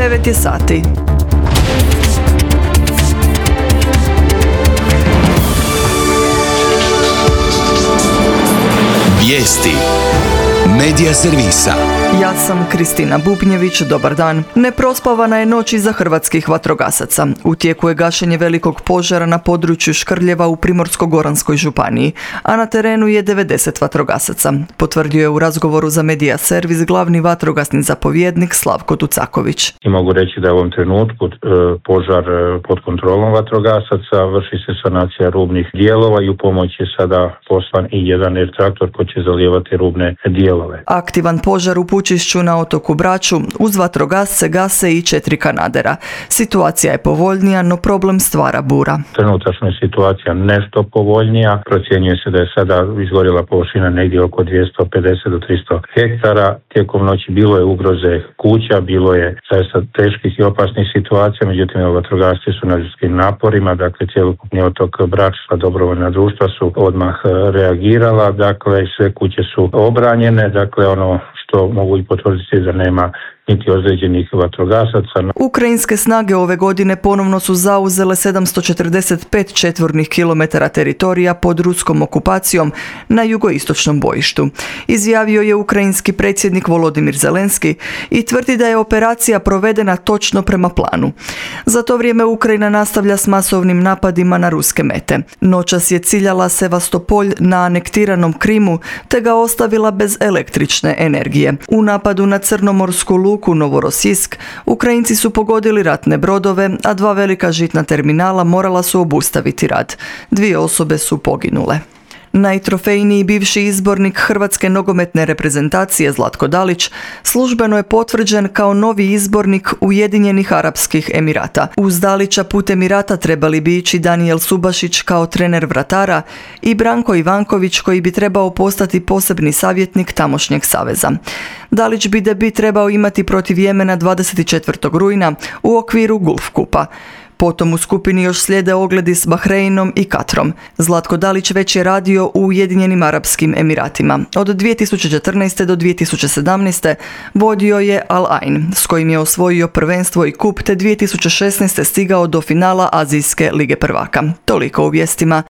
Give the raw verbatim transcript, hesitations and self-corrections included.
devet je sati. Vijesti Medija servisa. Ja sam Kristina Bubnjević, dobar dan. Neprospavana je noć iza hrvatskih vatrogasaca. U tijeku je gašenje velikog požara na području Škrljeva u Primorsko-goranskoj županiji, a na terenu je devedeset vatrogasaca, potvrdio je u razgovoru za Medija servis glavni vatrogasni zapovjednik Slavko Tucaković. I mogu reći da je u ovom trenutku požar pod kontrolom vatrogasaca, vrši se sanacija rubnih dijelova i u pomoć je sada poslan i jedan er traktor koji će zalijevati rubne dijelove. Aktivan požar u Pučišću na otoku Braču, uz vatrogasce gase i četiri kanadera. Situacija je povoljnija, no problem stvara bura. Trenutačno je situacija nešto povoljnija. Procjenjuje se da je sada izgorjela površina negdje oko dvjesto pedeset do tristo hektara. Tijekom noći bilo je ugroze kuća, bilo je zaista teških i opasnih situacija, međutim vatrogasci su na ljudskim naporima, dakle cjelokupni otok Brač, dobrovoljna društva su odmah reagirala, dakle sve kuće su obranjene, dakle ono što mogu i potvrditi da nema niti ozlijeđenih vatrogasaca. Ukrajinske snage ove godine ponovno su zauzele sedamsto četrdeset pet četvornih kilometara teritorija pod ruskom okupacijom na jugoistočnom bojištu. Izjavio je ukrajinski predsjednik Volodimir Zelenski i tvrdi da je operacija provedena točno prema planu. Za to vrijeme Ukrajina nastavlja s masovnim napadima na ruske mete. Noćas je ciljala Sevastopolj na anektiranom Krimu te ga ostavila bez električne energije. U napadu na crnomorsku luku u Novorosisk, Ukrajinci su pogodili ratne brodove, a dva velika žitna terminala morala su obustaviti rad. Dvije osobe su poginule. Najtrofejniji bivši izbornik hrvatske nogometne reprezentacije Zlatko Dalić službeno je potvrđen kao novi izbornik Ujedinjenih Arapskih Emirata. Uz Dalića put Emirata trebali bi ići Danijel Subašić kao trener vratara i Branko Ivanković koji bi trebao postati posebni savjetnik tamošnjeg saveza. Dalić bi debut trebao imati protiv Jemena dvadeset četvrtog rujna u okviru Gulf kupa. Potom u skupini još slijede ogledi s Bahreinom i Katrom. Zlatko Dalić već je radio u Ujedinjenim Arapskim Emiratima. Od dvije tisuće četrnaeste do dvije tisuće sedamnaeste vodio je Al Ain, s kojim je osvojio prvenstvo i kup, te dvije tisuće šesnaeste stigao do finala Azijske lige prvaka. Toliko u vijestima.